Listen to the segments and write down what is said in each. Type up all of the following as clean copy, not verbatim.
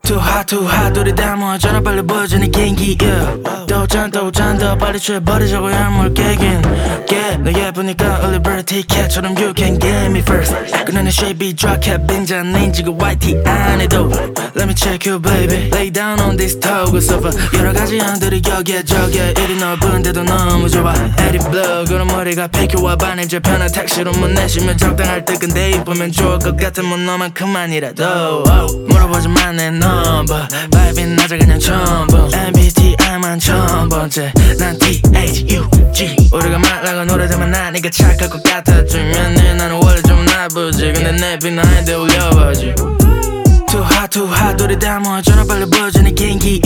too hot 우리 다 모아져라 빨리 보여줘 내 개인기 도전 더 빨리 취해버리자고 약물 깨긴 너 예쁘니까 early bird ticket처럼 you can get me first 그녀는 shapey drop cap 빈잔 닌지가 white tee 안에도 Let me check you baby lay down on this towel sofa 여러가지 양들이 여기에 저기에 이리 넓은데도 너무 좋아 에리 블루 그런 머리가 피규어와 반해질 편한 택시로 문 내쉬면 적당할 듯 근데 이쁘면 좋을 것 같은 뭐 너만큼만이라도 물어보지만 내 넘버 바이브는 낮아 그냥 전부 MBTI만 1000번째 난 THUG 우리가 말라고 노래자면 나 네가 착할 것 같아주면 나는 원래 좀 나쁘지 근데 내 비나인데 울려봐지 too hot 우리 다 모아줘라 빨리 보여줘 내 개인기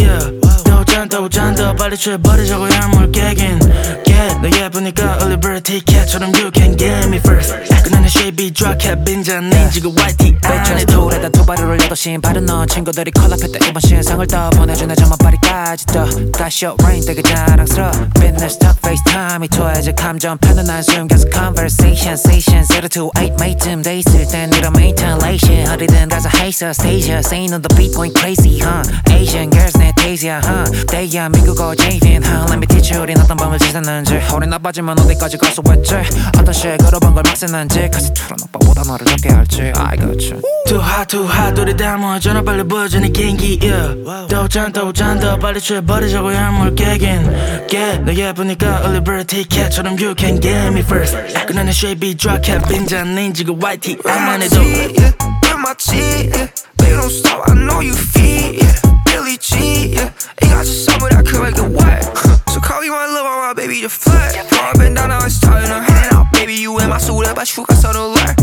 도전 더 빨리 취해버리자고 약물 깨긴 너 예쁘니까 early bird ticket처럼 you can get me first 그녀는 shapey drop cap 빈잔 닌지가 white tee 안에도 배추에 도발을 올려도 신발은 너 친구들이 콜라피 때 이번 신상을 더 보내주네 저만파리까지 또 다시 rain 되게 자랑스러워 Business talk FaceTime 이 토해질 감정 편은 안 숨겨서 conversation station 028 mate쯤 돼 있을 땐 이런 maintain 어디든 가서 haze stage say no the beat going crazy Asian girls 내 taste야 대한민국어 JVN Let me teach you 우린 어떤 밤을 지새는지 우린 나빠지면 어디까지 갈 수 있지 어떤 식으로 본 걸 막 쓰는지 가서 틀어 오빠보다 너를 적게 할지 I got you too hot 우리 다 모아줘라 빨리 보여줘 내 개인기 도전 더 빨리 취해버리자고 약물 깨긴 너 예쁘니까 early bird ticket처럼 you can get me first 그녀는 shapey drop cap 빈잔 닌지가 white tee 안에도 my G, yeah. Baby, don't stop, I know you feel, yeah. Billie G, yeah. Ain't got you somewhere that could make it wet. So call me my love, my baby, you're flat. Up and down, now it's starting to hurt. Now, baby, you in my suit, but you got so to learn.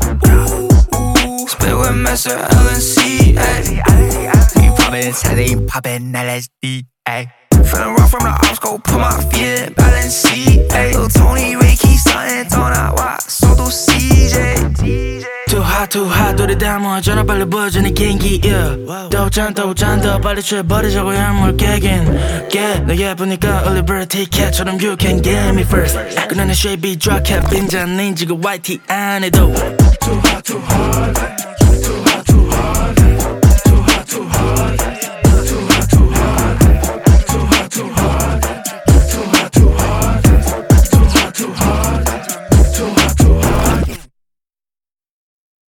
Ooh, spit with Mr. LNC, ayy. You poppin' inside, you poppin' LSD, ayy. Feelin' rough from the ops, go put my feet in balance, ayy. Lil' Tony Ray, keep stuntin', don't I watch, so do CJ. too hot 우리 다 모아줘라 빨리 보여줘 내 개인기 도전 더 빨리 취해버리자고 약물 깨긴 너 예쁘니까 early bird ticket처럼 you can get me first 그녀는 shapey drop cap 빈잔 닌지가 white tee 안에도 Too hot